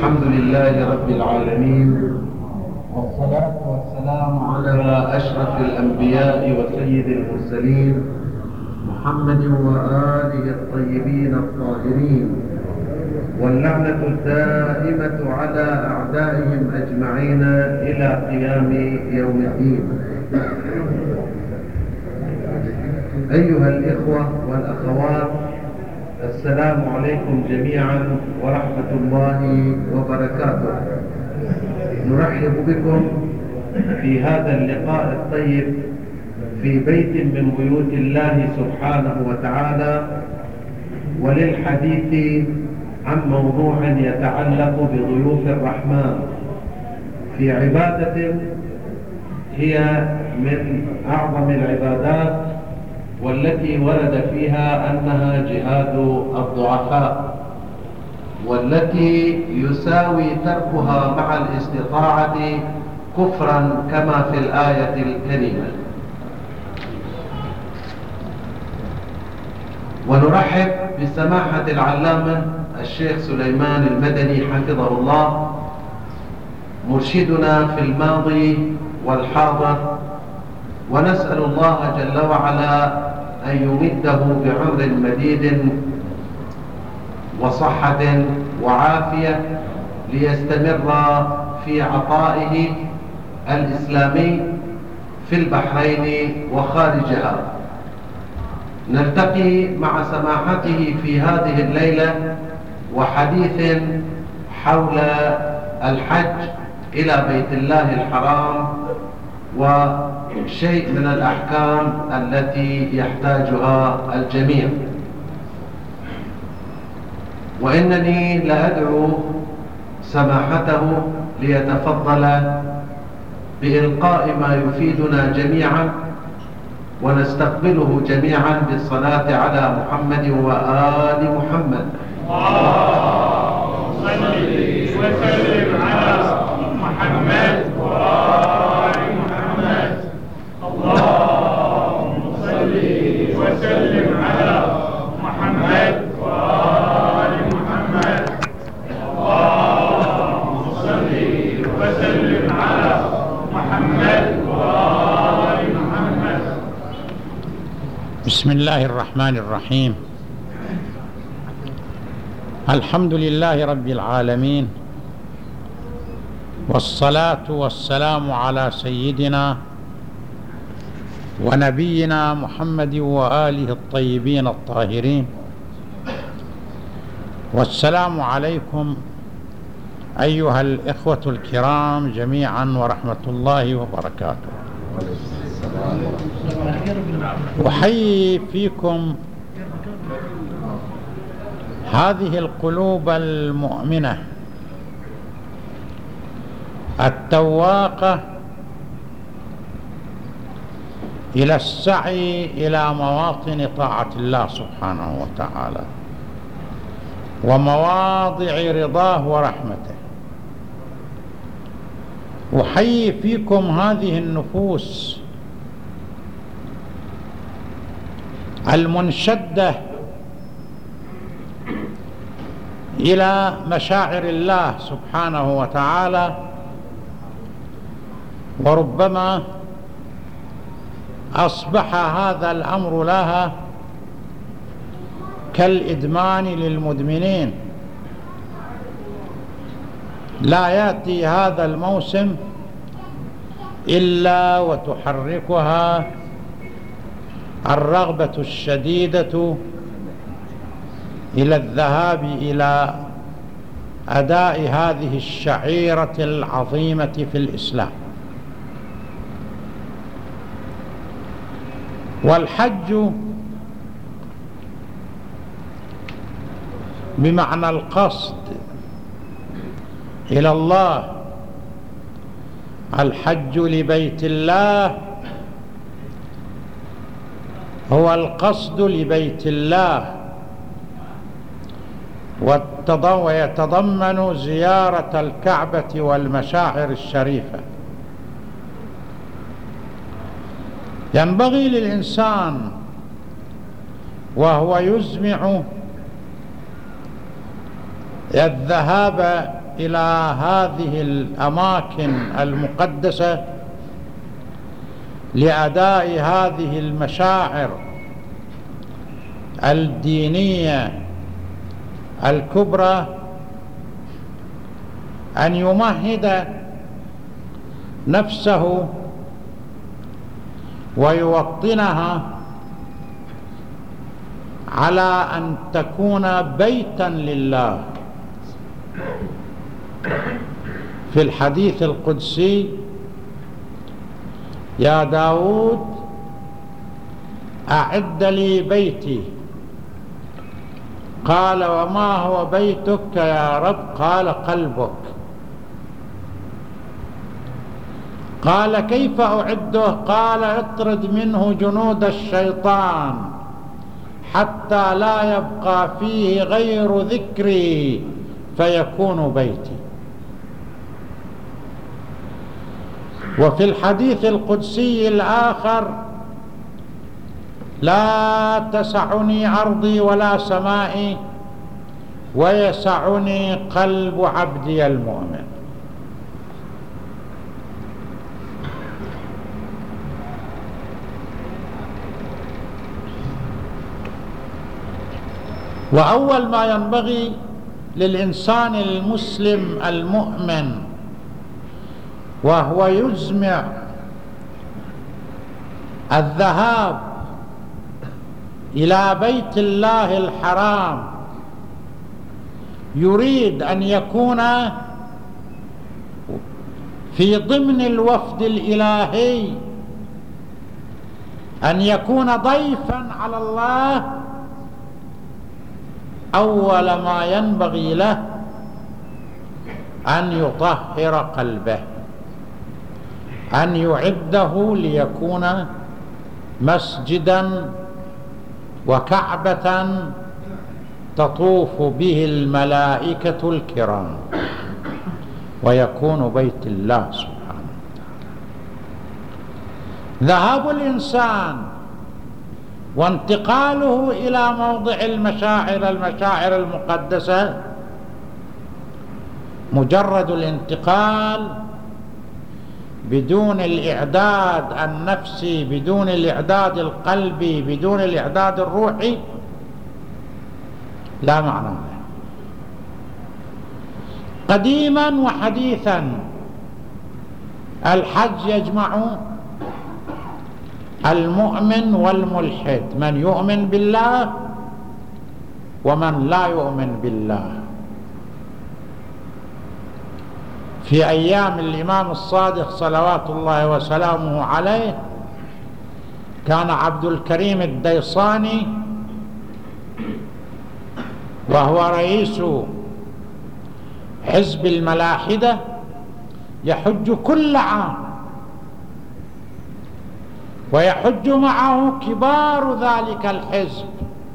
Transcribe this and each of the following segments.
الحمد لله رب العالمين، والصلاة والسلام على أشرف الأنبياء وسيد المرسلين محمد وآله الطيبين الطاهرين، واللعنة الدائمة على أعدائهم أجمعين إلى قيام يوم الدين. أيها الإخوة والأخوات، السلام عليكم جميعا ورحمة الله وبركاته. نرحب بكم في هذا اللقاء الطيب في بيت من بيوت الله سبحانه وتعالى، وللحديث عن موضوع يتعلق بضيوف الرحمن في عبادة هي من أعظم العبادات، والتي ورد فيها أنها جهاد الضعفاء، والتي يساوي تركها مع الاستطاعة كفرا كما في الآية الكريمة. ونرحب بسماحة العلامة الشيخ سليمان المدني حفظه الله، مرشدنا في الماضي والحاضر، ونسأل الله جل وعلا أن يمده بعمر مديد وصحة وعافية ليستمر في عطائه الإسلامي في البحرين وخارجها. نلتقي مع سماحته في هذه الليلة وحديث حول الحج إلى بيت الله الحرام وشيء من الأحكام التي يحتاجها الجميع. وإنني لأدعو سماحته ليتفضل بإلقاء ما يفيدنا جميعا، ونستقبله جميعا بالصلاة على محمد وآل محمد. اللهم صل وسلم على محمد وآل محمد. اللهم صل وسلم على محمد وآل محمد. اللهم صل وسلم على محمد وآل محمد. بسم الله الرحمن الرحيم. الحمد لله رب العالمين، والصلاة والسلام على سيدنا ونبينا محمد وآله الطيبين الطاهرين. والسلام عليكم أيها الإخوة الكرام جميعا ورحمة الله وبركاته. أحيي فيكم هذه القلوب المؤمنة التواقة إلى السعي إلى مواطن طاعة الله سبحانه وتعالى ومواضع رضاه ورحمته. أحيي فيكم هذه النفوس المنشدة إلى مشاعر الله سبحانه وتعالى، وربما أصبح هذا الأمر لها كالإدمان للمدمنين. لا يأتي هذا الموسم إلا وتحركها الرغبة الشديدة إلى الذهاب إلى أداء هذه الشعيرة العظيمة في الإسلام. والحج بمعنى القصد إلى الله، الحج لبيت الله هو القصد لبيت الله، ويتضمن زيارة الكعبة والمشاعر الشريفة. ينبغي للإنسان وهو يزمع الذهاب إلى هذه الأماكن المقدسة لأداء هذه المشاعر الدينية الكبرى أن يمهد نفسه ويوطنها على أن تكون بيتا لله. في الحديث القدسي: يا داود أعد لي بيتي. قال: وما هو بيتك يا رب؟ قال: قلبك. قال: كيف أعده؟ قال: اطرد منه جنود الشيطان حتى لا يبقى فيه غير ذكري فيكون بيتي. وفي الحديث القدسي الآخر: لا تسعني أرضي ولا سمائي ويسعني قلب عبدي المؤمن. وأول ما ينبغي للإنسان المسلم المؤمن وهو يزمع الذهاب إلى بيت الله الحرام، يريد أن يكون في ضمن الوفد الإلهي، أن يكون ضيفا على الله، أول ما ينبغي له أن يطهر قلبه، أن يعده ليكون مسجدا وكعبة تطوف به الملائكة الكرام، ويكون بيت الله سبحانه وتعالى. ذهاب الإنسان وانتقاله إلى موضع المشاعر المقدسة، مجرد الانتقال بدون الإعداد النفسي، بدون الإعداد القلبي، بدون الإعداد الروحي، لا معنى له. قديما وحديثا الحج يجمع المؤمن والملحد، من يؤمن بالله ومن لا يؤمن بالله. في أيام الإمام الصادق صلوات الله وسلامه عليه كان عبد الكريم الديصاني وهو رئيس حزب الملاحدة يحج كل عام، ويحج معه كبار ذلك الحزب،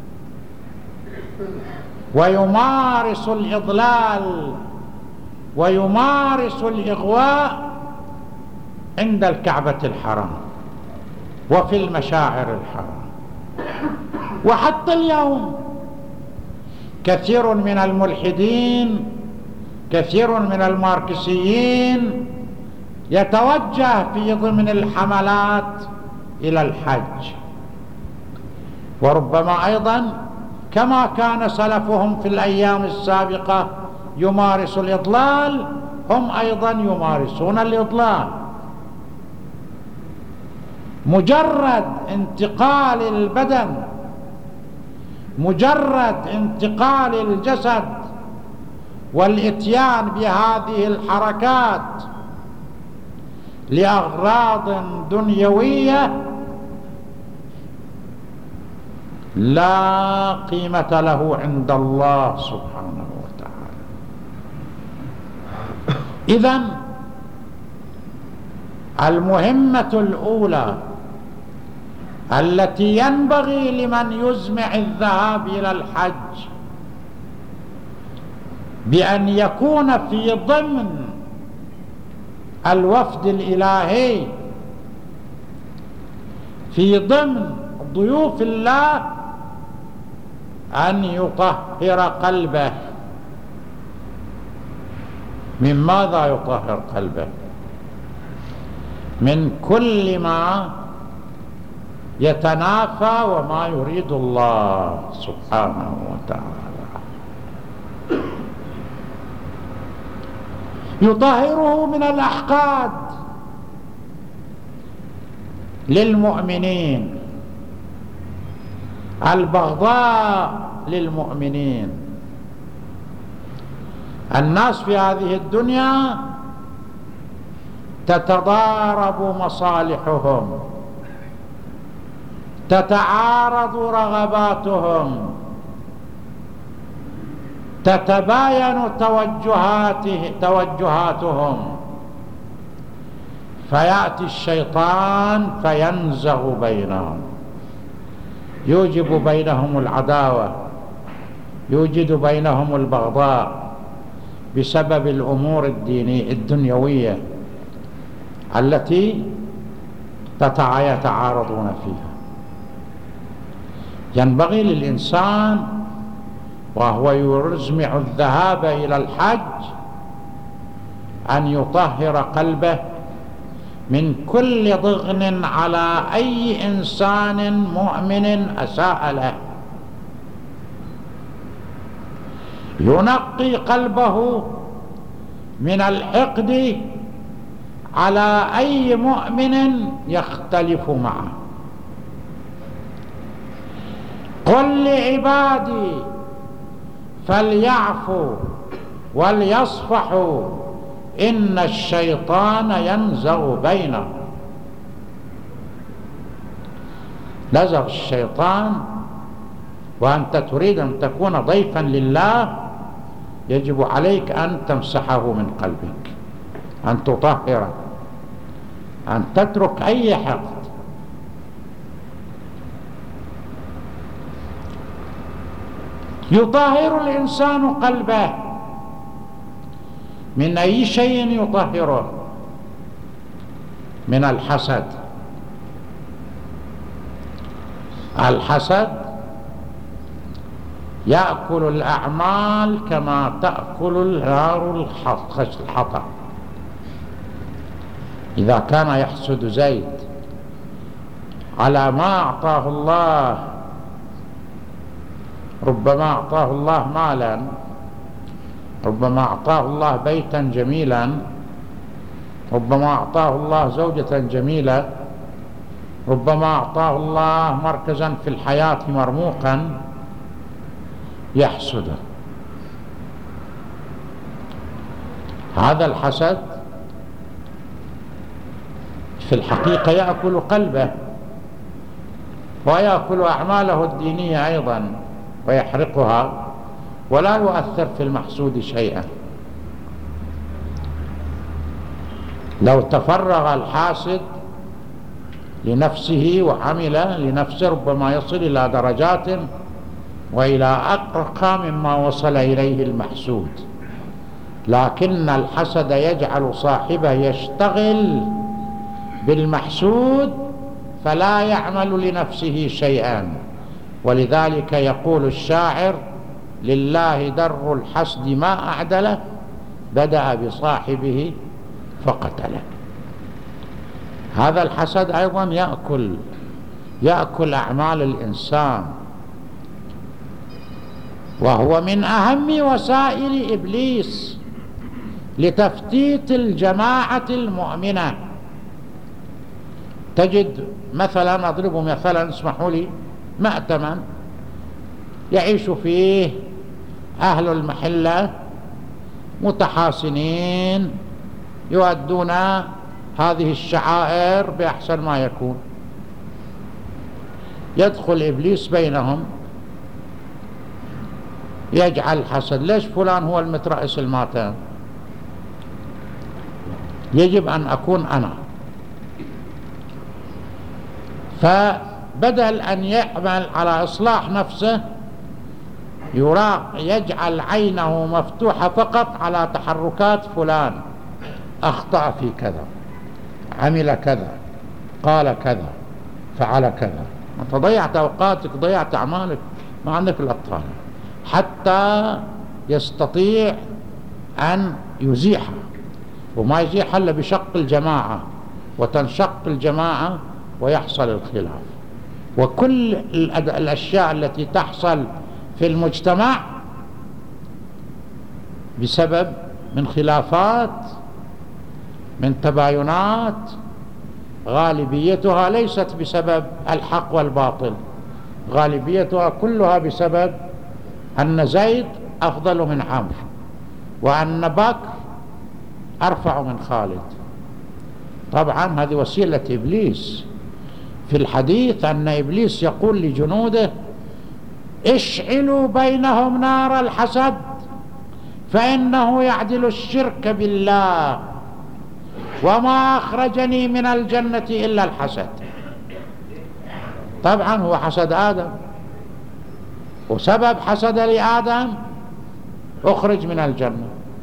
ويمارس الإضلال ويمارس الإغواء عند الكعبة الحرام وفي المشاعر الحرام. وحتى اليوم كثير من الملحدين، كثير من الماركسيين يتوجه في ضمن الحملات إلى الحج، وربما أيضا كما كان سلفهم في الأيام السابقة يمارس الإضلال، هم أيضا يمارسون الإضلال. مجرد انتقال البدن، مجرد انتقال الجسد والإتيان بهذه الحركات لأغراض دنيوية لا قيمة له عند الله سبحانه وتعالى. إذن المهمة الأولى التي ينبغي لمن يزمع الذهاب إلى الحج بأن يكون في ضمن الوفد الإلهي، في ضمن ضيوف الله، أن يطهر قلبه، من ماذا يطهر قلبه؟ من كل ما يتنافى وما يريد الله سبحانه وتعالى. يطهره من الأحقاد للمؤمنين، البغضاء للمؤمنين. الناس في هذه الدنيا تتضارب مصالحهم، تتعارض رغباتهم، تتباين توجهاتهم، فيأتي الشيطان فينزغ بينهم، يوجب بينهم العداوة، يوجد بينهم البغضاء بسبب الأمور الدنيوية التي يتعارضون فيها. ينبغي للإنسان وهو يزمع الذهاب إلى الحج أن يطهر قلبه من كل ضغن على أي إنسان مؤمن أساء له، ينقي قلبه من الحقد على أي مؤمن يختلف معه. قل لعبادي فليعفوا وليصفحوا إن الشيطان ينزغ بينهم. نزغ الشيطان وأنت تريد أن تكون ضيفا لله، يجب عليك أن تمسحه من قلبك، أن تطهره، أن تترك أي حقد. يطهر الإنسان قلبه من أي شيء يطهره؟ من الحسد. الحسد يأكل الأعمال كما تأكل النار الحطب. إذا كان يحسد زيد على ما أعطاه الله، ربما أعطاه الله مالا، ربما أعطاه الله بيتا جميلا، ربما أعطاه الله زوجة جميلة، ربما أعطاه الله مركزا في الحياة مرموقا، يحسده. هذا الحسد في الحقيقة يأكل قلبه ويأكل أعماله الدينية أيضا ويحرقها، ولا يؤثر في المحسود شيئا. لو تفرغ الحاسد لنفسه وعمل لنفسه ربما يصل إلى درجات وإلى أرقى مما وصل إليه المحسود، لكن الحسد يجعل صاحبه يشتغل بالمحسود فلا يعمل لنفسه شيئا. ولذلك يقول الشاعر: لله در الحسد ما أعدله، بدأ بصاحبه فقتله. هذا الحسد أيضا يأكل أعمال الإنسان، وهو من أهم وسائل إبليس لتفتيت الجماعة المؤمنة. تجد مثلا، أضرب مثلا، اسمحوا لي، مأتما يعيش فيه أهل المحلة متحاسنين يؤدون هذه الشعائر بأحسن ما يكون. يدخل إبليس بينهم يجعل حسد: ليش فلان هو المترأس الماتم؟ يجب أن أكون أنا. فبدل أن يعمل على إصلاح نفسه يجعل عينه مفتوحة فقط على تحركات فلان، أخطأ في كذا، عمل كذا، قال كذا، فعل كذا. أنت ضيعت أوقاتك، ضيعت أعمالك، ما عندك الأبطال، حتى يستطيع أن يزيحها، وما يزيحها إلا بشق الجماعة، وتنشق الجماعة ويحصل الخلاف. وكل الأشياء التي تحصل في المجتمع بسبب من خلافات، من تباينات، غالبيتها ليست بسبب الحق والباطل، غالبيتها كلها بسبب أن زيد أفضل من عمرو، وأن بكر أرفع من خالد. طبعا هذه وسيلة إبليس. في الحديث أن إبليس يقول لجنوده: اشعلوا بينهم نار الحسد فإنه يعدل الشرك بالله، وما أخرجني من الجنة إلا الحسد. طبعا هو حسد آدم، وسبب حسد لآدم أخرج من الجنة.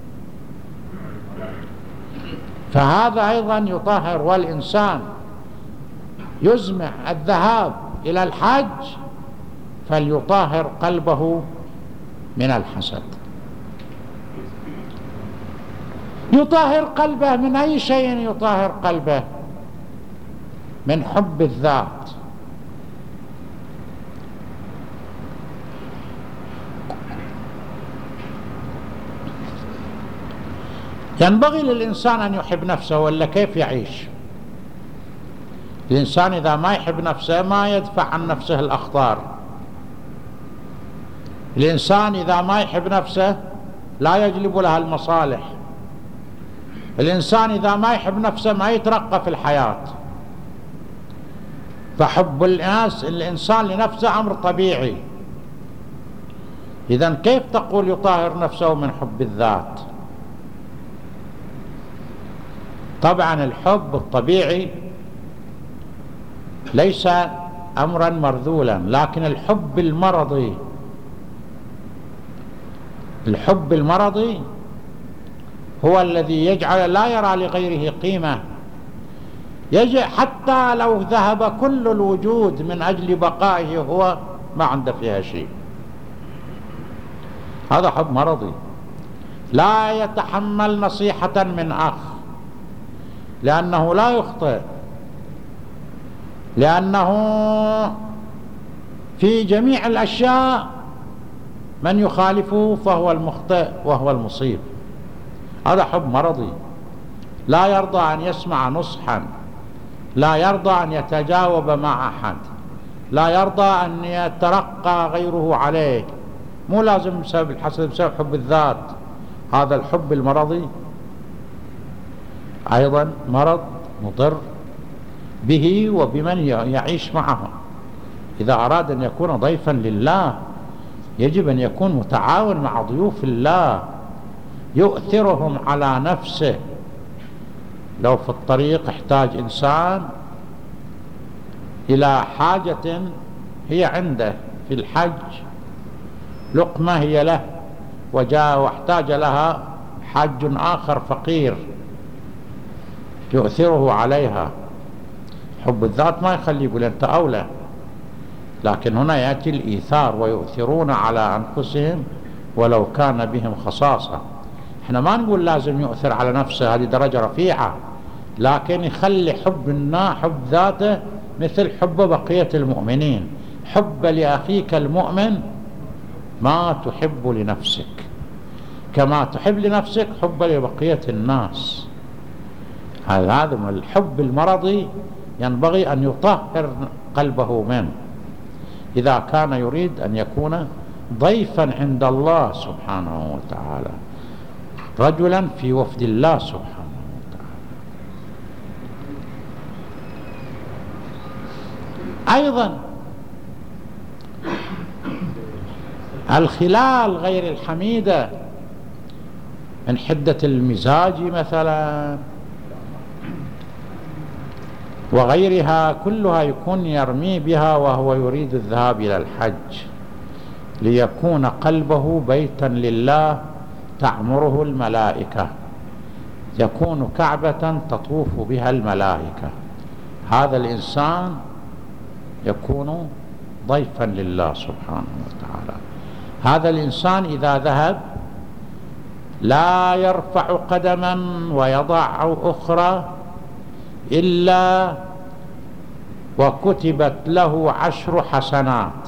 فهذا أيضا يطهر. والإنسان يزمع الذهاب إلى الحج فليطهر قلبه من الحسد. يطهر قلبه من أي شيء؟ يطهر قلبه من حب الذات. ينبغي للإنسان أن يحب نفسه، ولا كيف يعيش؟ الإنسان إذا ما يحب نفسه ما يدفع عن نفسه الأخطار. الإنسان إذا ما يحب نفسه لا يجلب لها المصالح. الإنسان إذا ما يحب نفسه ما يترقى في الحياة. فحب الإنسان لنفسه أمر طبيعي. إذن كيف تقول يطهر نفسه من حب الذات؟ طبعا الحب الطبيعي ليس أمرا مرذولا، لكن الحب المرضي هو الذي يجعل لا يرى لغيره قيمة، حتى لو ذهب كل الوجود من أجل بقائه هو ما عنده فيها شيء. هذا حب مرضي. لا يتحمل نصيحة من أخ لأنه لا يخطئ، لأنه في جميع الأشياء من يخالفه فهو المخطئ وهو المصيب. هذا حب مرضي. لا يرضى أن يسمع نصحا، لا يرضى أن يتجاوب مع أحد، لا يرضى أن يترقى غيره عليه. مو لازم بسبب الحسد، بسبب حب الذات. هذا الحب المرضي أيضا مرض مضر به وبمن يعيش معه. إذا أراد أن يكون ضيفا لله يجب أن يكون متعاون مع ضيوف الله، يؤثرهم على نفسه. لو في الطريق احتاج إنسان إلى حاجة هي عنده في الحج، لقمة هي له، وجاء واحتاج لها حاج آخر فقير، يؤثره عليها. حب الذات ما يخلي يقول أنت أولى، لكن هنا يأتي الإيثار، ويؤثرون على أنفسهم ولو كان بهم خصاصة. احنا ما نقول لازم يؤثر على نفسه، هذه درجة رفيعة، لكن يخلي حب ذاته مثل حب بقية المؤمنين. حب لأخيك المؤمن ما تحب لنفسك، كما تحب لنفسك حب لبقية الناس. هذا الحب المرضي ينبغي أن يطهر قلبه منه إذا كان يريد أن يكون ضيفا عند الله سبحانه وتعالى، رجلا في وفد الله سبحانه وتعالى. أيضا الخلال غير الحميدة من حدة المزاج مثلا وغيرها كلها يكون يرمي بها وهو يريد الذهاب إلى الحج ليكون قلبه بيتا لله تعمره الملائكة، يكون كعبة تطوف بها الملائكة. هذا الإنسان يكون ضيفا لله سبحانه وتعالى. هذا الإنسان إذا ذهب لا يرفع قدما ويضع أخرى إلا وكتبت له 10 حسنات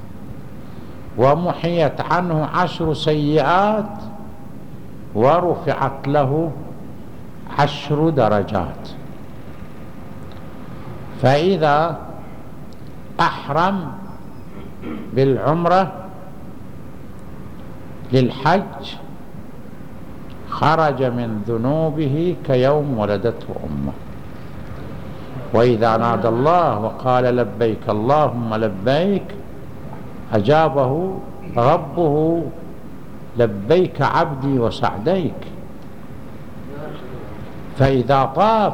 ومحيت عنه 10 سيئات ورفعت له 10 درجات. فإذا أحرم بالعمرة للحج خرج من ذنوبه كيوم ولدته أمه. وإذا نادى الله وقال لبيك اللهم لبيك أجابه ربه لبيك عبدي وسعديك. فإذا طاف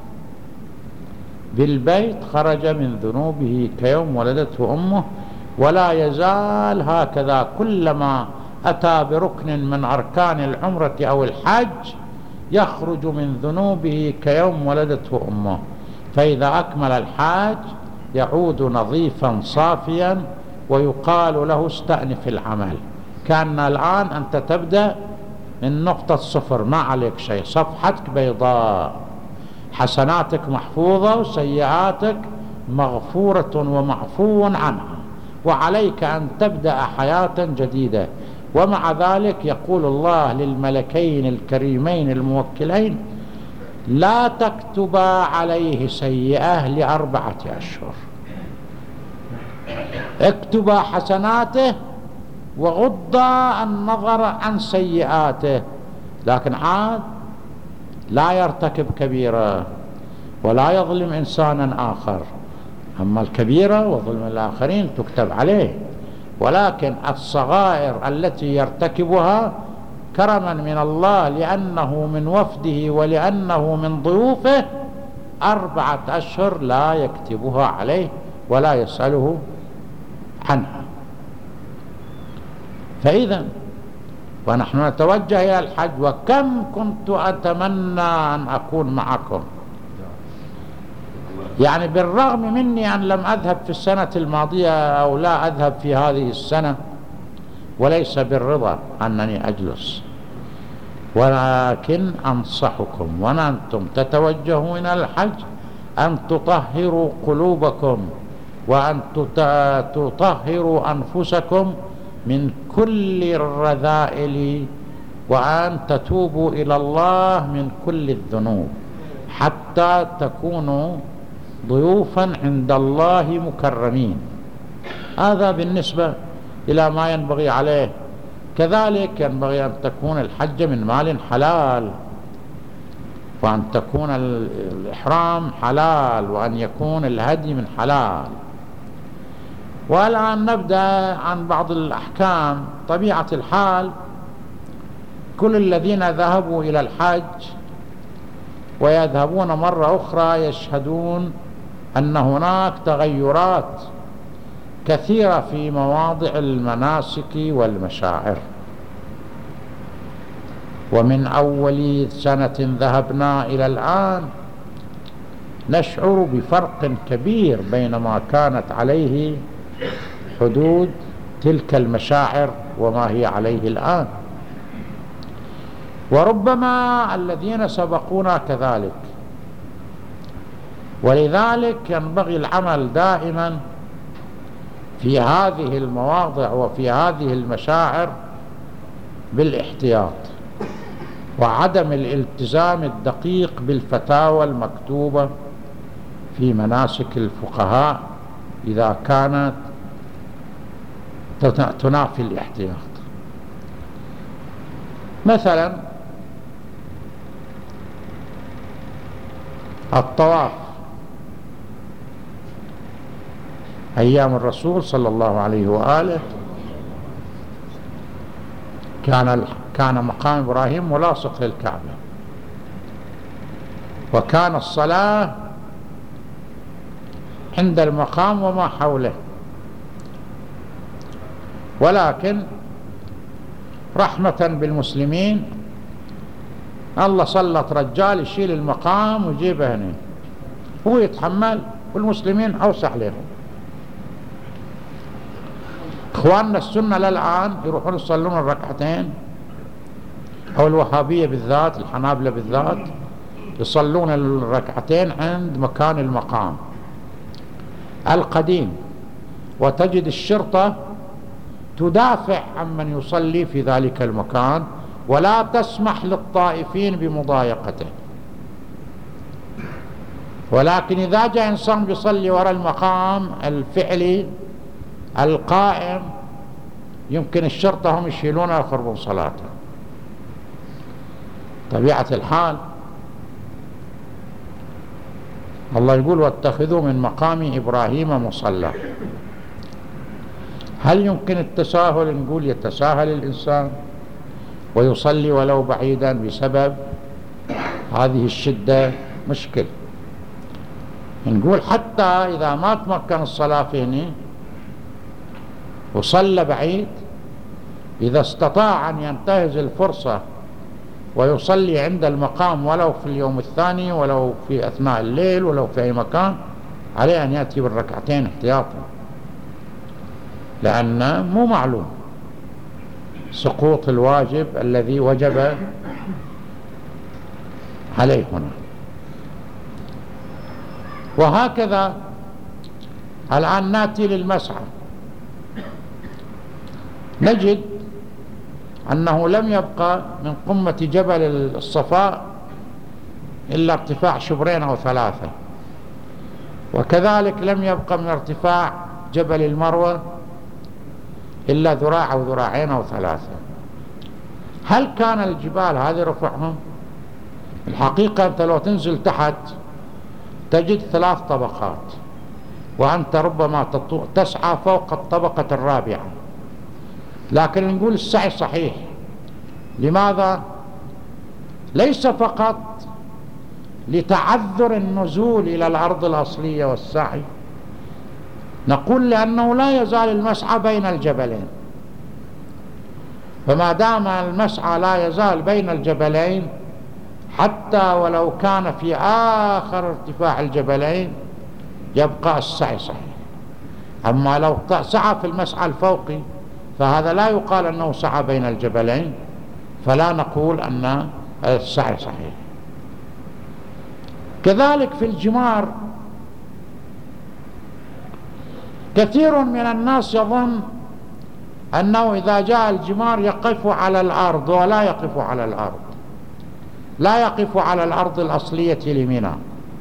بالبيت خرج من ذنوبه كيوم ولدته أمه، ولا يزال هكذا كلما أتى بركن من أركان العمرة أو الحج يخرج من ذنوبه كيوم ولدته أمه. فإذا أكمل الحاج يعود نظيفا صافيا ويقال له استأنف العمل، كأن الآن أنت تبدأ من نقطة صفر، ما عليك شيء، صفحتك بيضاء، حسناتك محفوظة وسيئاتك مغفورة ومعفو عنها، وعليك أن تبدأ حياة جديدة. ومع ذلك يقول الله للملكين الكريمين الموكلين لا تكتبا عليه سيئة ل4 أشهر، اكتبا حسناته وغضا النظر عن سيئاته، لكن عاد لا يرتكب كبيرة ولا يظلم إنسانا آخر. أما الكبيرة وظلم الآخرين تكتب عليه، ولكن الصغائر التي يرتكبها كرما من الله لأنه من وفده ولأنه من ضيوفه 4 أشهر لا يكتبها عليه ولا يسأله عنها. فإذا ونحن نتوجه إلى الحج، وكم كنت أتمنى أن أكون معكم، يعني بالرغم مني أن لم أذهب في السنة الماضية أو لا أذهب في هذه السنة، وليس بالرضا أنني أجلس، ولكن أنصحكم وأنتم تتوجهون إلى الحج أن تطهروا قلوبكم وأن تطهروا أنفسكم من كل الرذائل، وأن تتوبوا إلى الله من كل الذنوب حتى تكونوا ضيوفا عند الله مكرمين. هذا بالنسبة إلى ما ينبغي عليه. كذلك ينبغي أن تكون الحج من مال حلال، وأن تكون الإحرام حلال، وأن يكون الهدي من حلال. والآن نبدأ عن بعض الأحكام. طبيعة الحال كل الذين ذهبوا إلى الحج ويذهبون مرة أخرى يشهدون أن هناك تغيرات كثيرة في مواضع المناسك والمشاعر. ومن أول سنة ذهبنا إلى الآن نشعر بفرق كبير بين ما كانت عليه حدود تلك المشاعر وما هي عليه الآن. وربما الذين سبقونا كذلك. ولذلك ينبغي العمل دائما في هذه المواضع وفي هذه المشاعر بالاحتياط وعدم الالتزام الدقيق بالفتاوى المكتوبة في مناسك الفقهاء إذا كانت تنافي الاحتياط. مثلا الطواف أيام الرسول صلى الله عليه وآله كان مقام إبراهيم ملاصق للكعبة، وكان الصلاة عند المقام وما حوله. ولكن رحمة بالمسلمين الله سلط رجال يشيل المقام ويجيبه هنا، هو يتحمل والمسلمين أوسع لهم. إخواننا السنة للآن يروحون يصلون الركعتين أو الوهابية بالذات، الحنابلة بالذات، يصلون الركعتين عند مكان المقام القديم، وتجد الشرطة تدافع عمن يصلي في ذلك المكان ولا تسمح للطائفين بمضايقته. ولكن إذا جاء إنسان بيصلي وراء المقام الفعلي القائم، يمكن الشرطة هم يشيلونه ويخربون صلاته. طبيعة الحال الله يقول واتخذوا من مقام إبراهيم مصلى. هل يمكن التساهل؟ نقول يتساهل الإنسان ويصلي ولو بعيدا بسبب هذه الشدة؟ مشكل. نقول حتى إذا ما تمكن الصلاة فيه وصلى بعيد، إذا استطاع أن ينتهز الفرصة ويصلي عند المقام ولو في اليوم الثاني، ولو في أثناء الليل، ولو في أي مكان، عليه أن يأتي بالركعتين احتياطا، لأن مو معلوم سقوط الواجب الذي وجب عليه هنا. وهكذا الآن نأتي للمسعى، نجد أنه لم يبقى من قمة جبل الصفاء إلا ارتفاع شبرين أو 3، وكذلك لم يبقى من ارتفاع جبل المروة إلا ذراع أو ذراعين أو 3. هل كان الجبال هذه رفعهم؟ الحقيقة أنت لو تنزل تحت تجد 3 طبقات، وأنت ربما تسعى فوق الطبقة الرابعة. لكن نقول السعي صحيح. لماذا؟ ليس فقط لتعذر النزول إلى الأرض الأصلية والسعي، نقول لأنه لا يزال المسعى بين الجبلين، فما دام المسعى لا يزال بين الجبلين حتى ولو كان في آخر ارتفاع الجبلين يبقى السعي صحيح. أما لو سعى في المسعى الفوقي فهذا لا يقال أنه سعى بين الجبلين، فلا نقول أن السعي صحيح. كذلك في الجمار، كثير من الناس يظن أنه إذا جاء الجمار يقف على الأرض، ولا يقف على الأرض، لا يقف على الأرض الأصلية لمنى.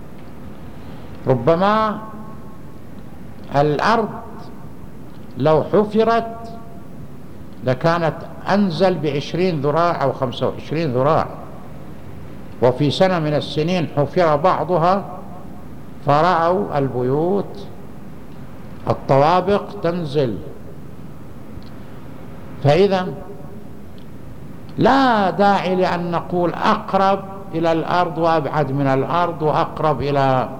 ربما الأرض لو حفرت لكانت أنزل ب20 ذراع أو 25 ذراع، وفي سنة من السنين حفر بعضها فرأوا البيوت الطوابق تنزل. فإذا لا داعي لأن نقول أقرب إلى الأرض وأبعد من الأرض وأقرب إلى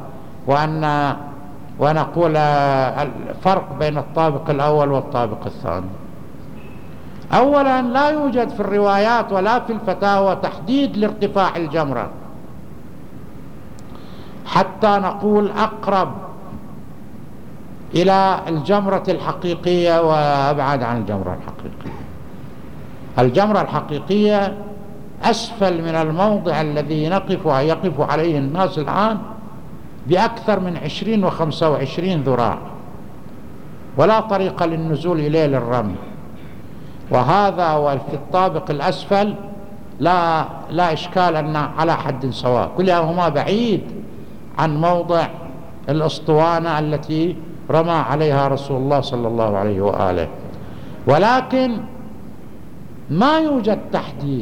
ونقول الفرق بين الطابق الأول والطابق الثاني. أولا لا يوجد في الروايات ولا في الفتاوى تحديد لارتفاع الجمرة حتى نقول أقرب إلى الجمرة الحقيقية وأبعد عن الجمرة الحقيقية. الجمرة الحقيقية أسفل من الموضع الذي يقف عليه الناس الآن بأكثر من 20 و25 ذراع، ولا طريقة للنزول إليه للرمي. وهذا وفي الطابق الأسفل لا إشكال أن على حد سواء، كلهما بعيد عن موضع الأسطوانة التي رمى عليها رسول الله صلى الله عليه وآله. ولكن ما يوجد تحديد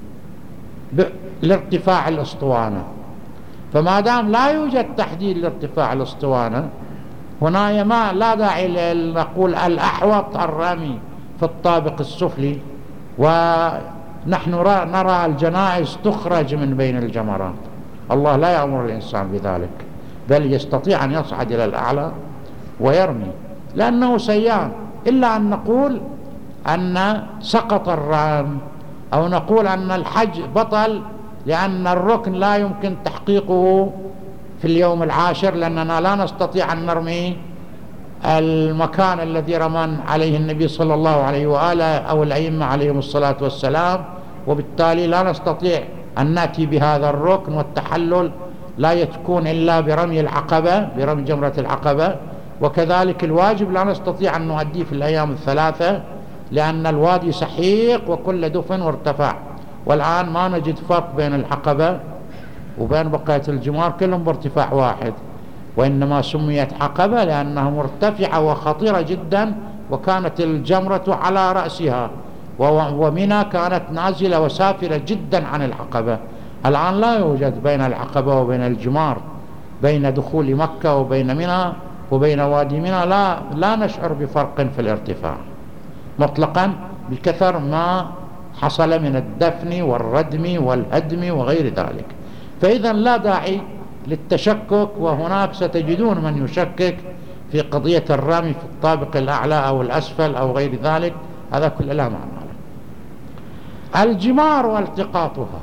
لارتفاع الأسطوانة، فما دام لا يوجد تحديد لارتفاع الأسطوانة، هنا لا داعي نقول الأحوط الرمي في الطابق السفلي، ونحن نرى الجنائز تخرج من بين الجمرات. الله لا يأمر الإنسان بذلك، بل يستطيع أن يصعد إلى الأعلى ويرمي لأنه سيان. إلا أن نقول أن سقط الرام، أو نقول أن الحج بطل لأن الركن لا يمكن تحقيقه في اليوم العاشر، لأننا لا نستطيع أن نرمي المكان الذي رمى عليه النبي صلى الله عليه وآله أو الأئمة عليهم الصلاة والسلام وبالتالي لا نستطيع أن نأتي بهذا الركن، والتحلل لا يكون إلا برمي العقبة، برمي جمرة العقبة. وكذلك الواجب لا نستطيع أن نؤديه في الأيام الثلاثة لأن الوادي سحيق وكل دفن وارتفع. والآن ما نجد فرق بين العقبة وبين بقية الجمار، كلهم بارتفاع واحد، وإنما سميت عقبة لأنها مرتفعة وخطيرة جدا، وكانت الجمرة على رأسها، ومنى كانت نازلة وسافلة جدا عن العقبة. الآن لا يوجد بين العقبة وبين الجمار، بين دخول مكة وبين منى وبين وادي منى لا نشعر بفرق في الارتفاع مطلقا، بكثر ما حصل من الدفن والردم والهدم وغير ذلك. فإذا لا داعي للتشكك، وهناك ستجدون من يشكك في قضية الرمي في الطابق الأعلى أو الأسفل أو غير ذلك، هذا كله لا معنى له. الجمار والتقاطها،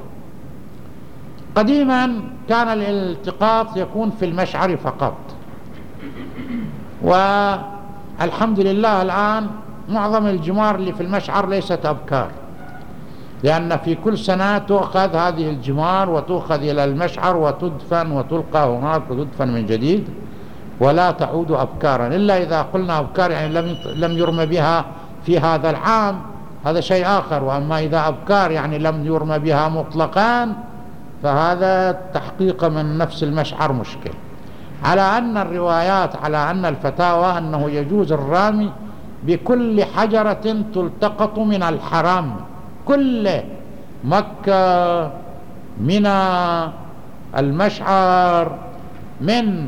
قديما كان الالتقاط يكون في المشعر فقط، والحمد لله الآن معظم الجمار اللي في المشعر ليست أبكار، لأن في كل سنة تؤخذ هذه الجمار وتؤخذ إلى المشعر وتدفن وتلقى هناك وتدفن من جديد، ولا تعود أبكارا، إلا إذا قلنا أبكار يعني لم يرمى بها في هذا العام، هذا شيء آخر. وأما إذا أبكار يعني لم يرمى بها مطلقا، فهذا تحقيق من نفس المشعر مشكل. على أن الروايات، على أن الفتاوى أنه يجوز الرامي بكل حجرة تلتقط من الحرم كله، مكة، منى، المشعر، من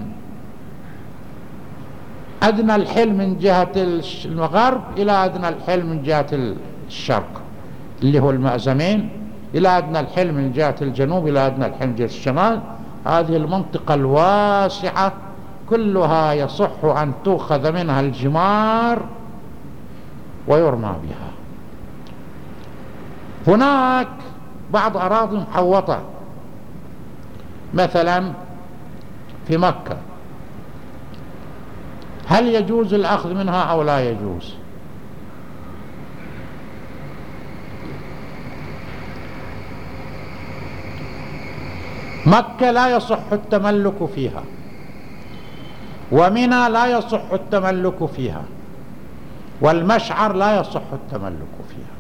أدنى الحل من جهة الغرب إلى أدنى الحل من جهة الشرق اللي هو المأزمين، إلى أدنى الحل من جهة الجنوب إلى أدنى الحل من جهة الشمال. هذه المنطقة الواسعة كلها يصح أن تؤخذ منها الجمار ويرمى بها. هناك بعض أراضي محوطة مثلا في مكة، هل يجوز الأخذ منها أو لا يجوز؟ مكة لا يصح التملك فيها، ومنى لا يصح التملك فيها، والمشعر لا يصح التملك فيها.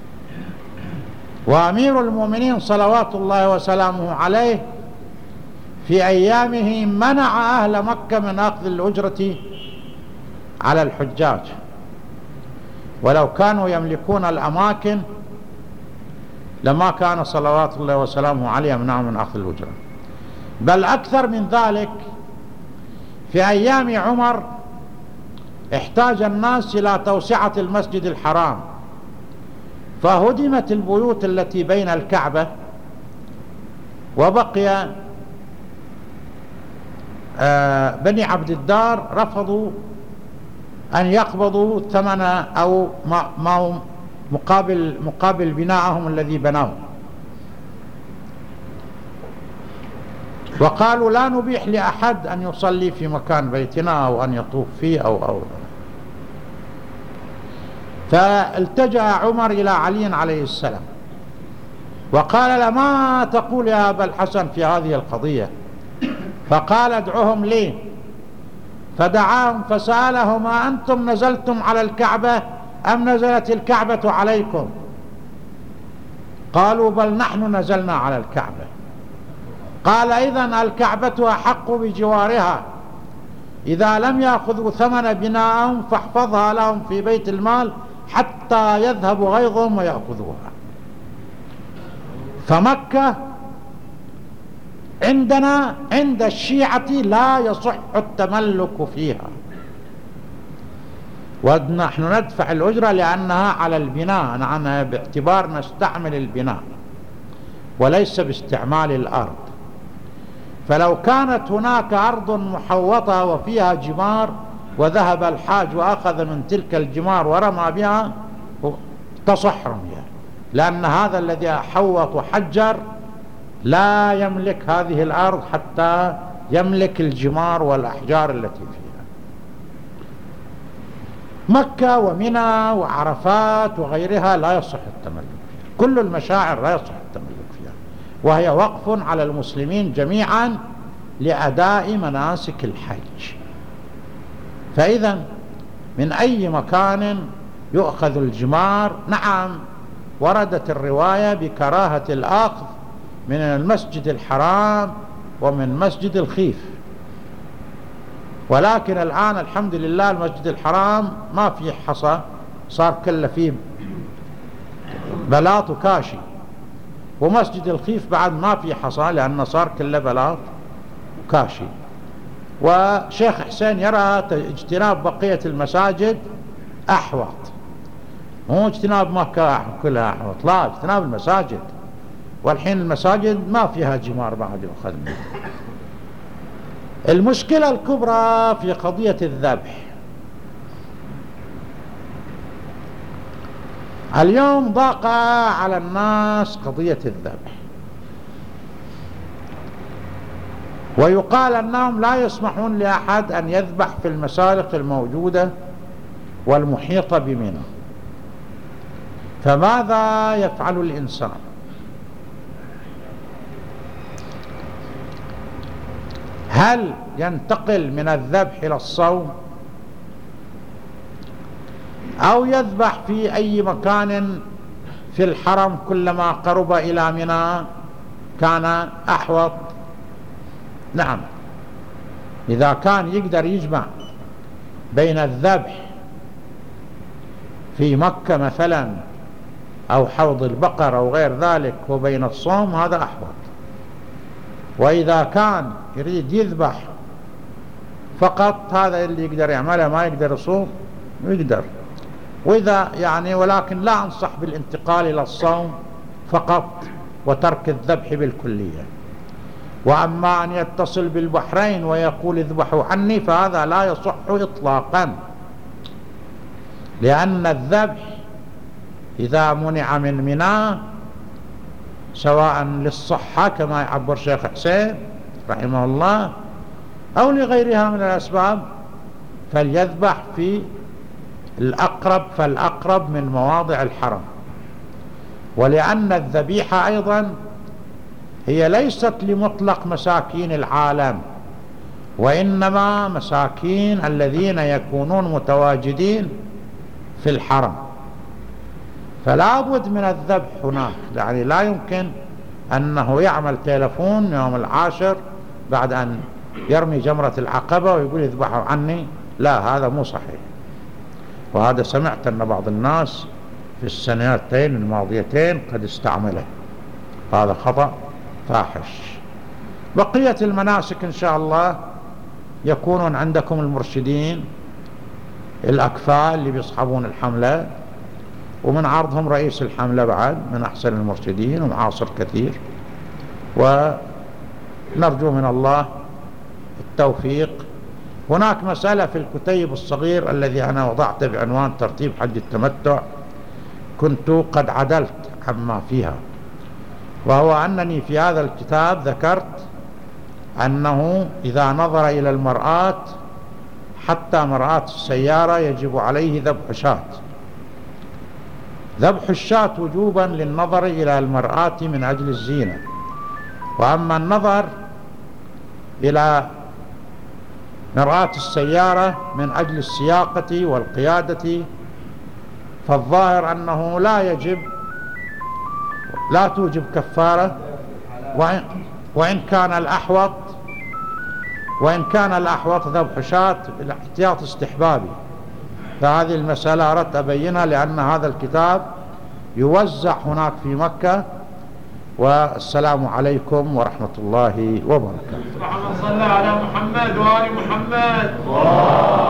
وأمير المؤمنين صلوات الله وسلامه عليه في أيامه منع أهل مكة من أخذ الأجرة على الحجاج، ولو كانوا يملكون الأماكن لما كان صلوات الله وسلامه عليه يمنع من أخذ الأجرة. بل أكثر من ذلك، في أيام عمر احتاج الناس إلى توسعة المسجد الحرام، فهدمت البيوت التي بين الكعبة، وبقي بني عبد الدار رفضوا أن يقبضوا ثمن أو ما مقابل بنائهم الذي بنوه، وقالوا لا نبيح لأحد أن يصلي في مكان بيتنا أو أن يطوف فيه أو فالتجأ عمر إلى علي عليه السلام وقال له ما تقول يا أبا الحسن في هذه القضية؟ فقال ادعوهم لي، فدعاهم فسألهم أنتم نزلتم على الكعبة أم نزلت الكعبة عليكم؟ قالوا بل نحن نزلنا على الكعبة. قال إذن الكعبة أحق بجوارها، إذا لم يأخذوا ثمن بنائهم فاحفظها لهم في بيت المال حتى يذهب غيظهم ويأخذوها. فمكة عندنا عند الشيعة لا يصح التملك فيها، ونحن ندفع الأجرة لأنها على البناء، نحن باعتبار نستعمل البناء وليس باستعمال الأرض. فلو كانت هناك أرض محوطة وفيها جمار وذهب الحاج وأخذ من تلك الجمار ورمى بها تصح رميها، لأن هذا الذي حوط وحجر لا يملك هذه الأرض حتى يملك الجمار والأحجار التي فيها. مكة ومنى وعرفات وغيرها لا يصح التملك فيها. كل المشاعر لا يصح التملك فيها، وهي وقف على المسلمين جميعا لأداء مناسك الحج. فإذا من أي مكان يؤخذ الجمار، نعم وردت الرواية بكراهة الأخذ من المسجد الحرام ومن مسجد الخيف، ولكن الآن الحمد لله المسجد الحرام ما فيه حصى، صار كله فيه بلاط وكاشي، ومسجد الخيف بعد ما فيه حصى لأنه صار كله بلاط وكاشي. وشيخ حسين يرى اجتناب بقية المساجد أحوط، مو اجتناب مكة كلها أحوط، لا اجتناب المساجد، والحين المساجد ما فيها جمار بعد يؤخذ منه. المشكلة الكبرى في قضية الذبح. اليوم ضاق على الناس قضية الذبح، ويقال أنهم لا يسمحون لأحد أن يذبح في المسالك الموجودة والمحيطة بمنى. فماذا يفعل الإنسان؟ هل ينتقل من الذبح إلى الصوم، أو يذبح في أي مكان في الحرم كلما قرب إلى منى كان أحوط؟ نعم، إذا كان يقدر يجمع بين الذبح في مكة مثلا أو حوض البقر أو غير ذلك وبين الصوم هذا أحوط. وإذا كان يريد يذبح فقط هذا اللي يقدر يعمله، ما يقدر يصوم يقدر. وإذا يعني ولكن لا أنصح بالانتقال إلى الصوم فقط وترك الذبح بالكلية. وأما أن يتصل بالبحرين ويقول اذبحوا عني فهذا لا يصح إطلاقا، لأن الذبح إذا منع من منى سواء للصحة كما يعبر شيخ حسين رحمه الله أو لغيرها من الأسباب فليذبح في الأقرب فالأقرب من مواضع الحرم. ولأن الذبيحة أيضا هي ليست لمطلق مساكين العالم، وإنما مساكين الذين يكونون متواجدين في الحرم، فلا بد من الذبح هناك. يعني لا يمكن أنه يعمل تلفون يوم العاشر بعد أن يرمي جمرة العقبة ويقول اذبحوا عني، لا هذا مو صحيح. وهذا سمعت أن بعض الناس في السنتين الماضيتين قد استعمله، هذا خطأ فاحش. بقية المناسك إن شاء الله يكونون عندكم المرشدين الأكفاء اللي بيصحبون الحملة، ومن عرضهم رئيس الحملة بعد من أحسن المرشدين ومعاصر كثير، ونرجو من الله التوفيق. هناك مسألة في الكتيب الصغير الذي أنا وضعته بعنوان ترتيب حج التمتع كنت قد عدلت عما فيها، وهو أنني في هذا الكتاب ذكرت أنه إذا نظر إلى المرآة حتى مرآة السيارة يجب عليه ذبح شاة. ذبح الشاة وجوبا للنظر إلى المرآة من أجل الزينة، وأما النظر إلى مرآة السيارة من أجل السياقة والقيادة فالظاهر أنه لا توجب كفارة، وإن كان الأحوط ذبح شاة بالاحتياط استحبابي. فهذه المسألة أردت أبينها لأن هذا الكتاب يوزع هناك في مكة. والسلام عليكم ورحمة الله وبركاته. اللهم صل على محمد وآل محمد.